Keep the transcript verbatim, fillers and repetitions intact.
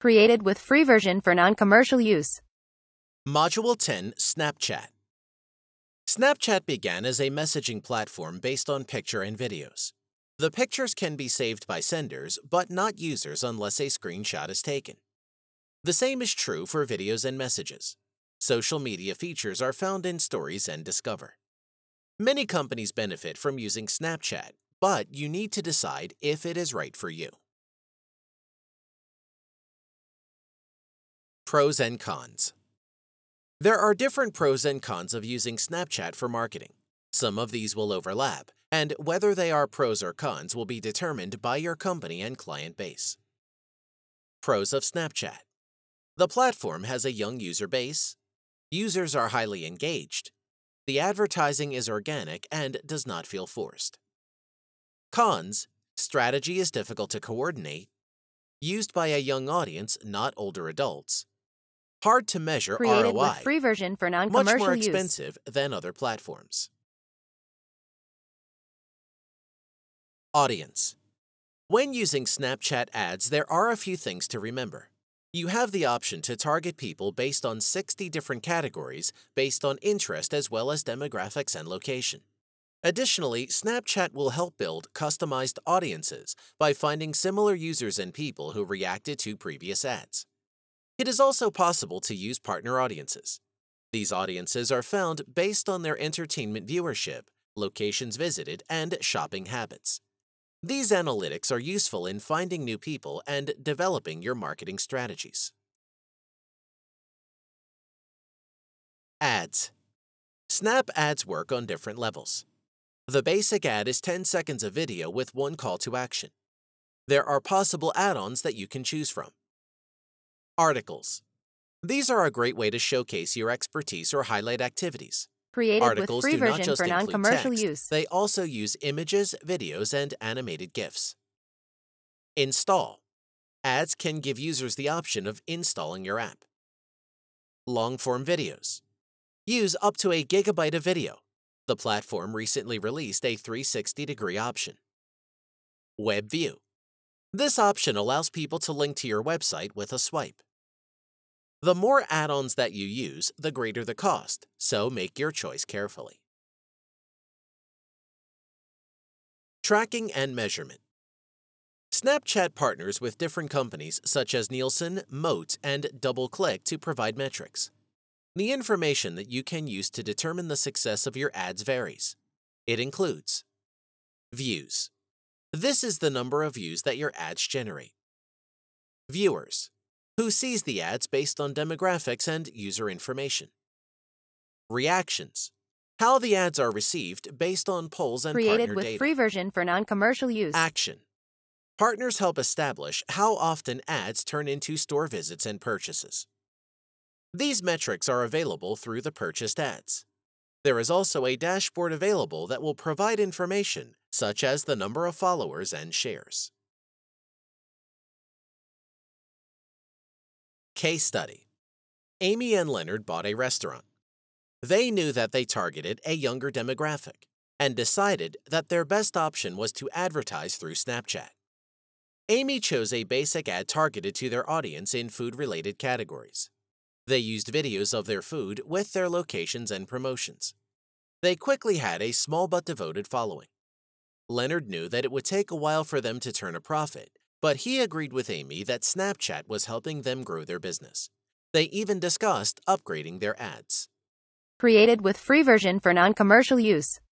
Created with free version for non-commercial use. Module ten, Snapchat. Snapchat began as a messaging platform based on picture and videos. The pictures can be saved by senders, but not users unless a screenshot is taken. The same is true for videos and messages. Social media features are found in Stories and Discover. Many companies benefit from using Snapchat, but you need to decide if it is right for you. Pros and cons. There are different pros and cons of using Snapchat for marketing. Some of these will overlap, and whether they are pros or cons will be determined by your company and client base. Pros of Snapchat. The platform has a young user base. Users are highly engaged. The advertising is organic and does not feel forced. Cons. Strategy is difficult to coordinate. Used by a young audience, not older adults. Hard to measure Created R O I. with free version for Much non-commercial more use. expensive than other platforms. Audience. When using Snapchat ads, there are a few things to remember. You have the option to target people based on sixty different categories based on interest as well as demographics and location. Additionally, Snapchat will help build customized audiences by finding similar users and people who reacted to previous ads. It is also possible to use partner audiences. These audiences are found based on their entertainment viewership, locations visited, and shopping habits. These analytics are useful in finding new people and developing your marketing strategies. Ads. Snap ads work on different levels. The basic ad is ten seconds of video with one call to action. There are possible add-ons that you can choose from. Articles. These are a great way to showcase your expertise or highlight activities. Created Articles with free do not version just for include non-commercial text, use. they also use images, videos, and animated GIFs. Install. Ads can give users the option of installing your app. Long-form videos. Use up to a gigabyte of video. The platform recently released a three sixty degree option. Web view. This option allows people to link to your website with a swipe. The more add-ons that you use, the greater the cost, so make your choice carefully. Tracking and measurement. Snapchat partners with different companies such as Nielsen, Moat, and DoubleClick to provide metrics. The information that you can use to determine the success of your ads varies. It includes views. This is the number of views that your ads generate. Viewers, who sees the ads based on demographics and user information. Reactions, how the ads are received based on polls and Created partner with data. free version for non-commercial use. Action. Partners help establish how often ads turn into store visits and purchases. These metrics are available through the purchased ads. There is also a dashboard available that will provide information such as the number of followers and shares. Case study. Amy and Leonard bought a restaurant. They knew that they targeted a younger demographic and decided that their best option was to advertise through Snapchat. Amy chose a basic ad targeted to their audience in food-related categories. They used videos of their food with their locations and promotions. They quickly had a small but devoted following. Leonard knew that it would take a while for them to turn a profit, but he agreed with Amy that Snapchat was helping them grow their business. They even discussed upgrading their ads. Created with free version for non-commercial use.